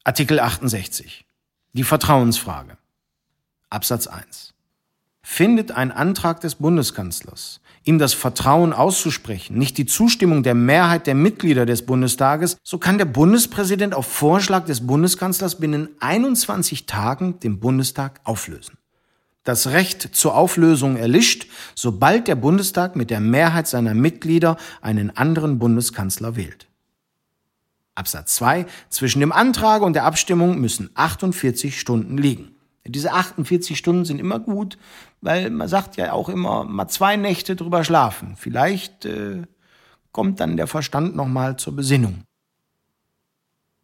Artikel 68. Die Vertrauensfrage. Absatz 1. Findet ein Antrag des Bundeskanzlers, ihm das Vertrauen auszusprechen, nicht die Zustimmung der Mehrheit der Mitglieder des Bundestages, so kann der Bundespräsident auf Vorschlag des Bundeskanzlers binnen 21 Tagen den Bundestag auflösen. Das Recht zur Auflösung erlischt, sobald der Bundestag mit der Mehrheit seiner Mitglieder einen anderen Bundeskanzler wählt. Absatz 2. Zwischen dem Antrag und der Abstimmung müssen 48 Stunden liegen. Diese 48 Stunden sind immer gut, weil man sagt ja auch immer, mal 2 Nächte drüber schlafen. Vielleicht kommt dann der Verstand nochmal zur Besinnung.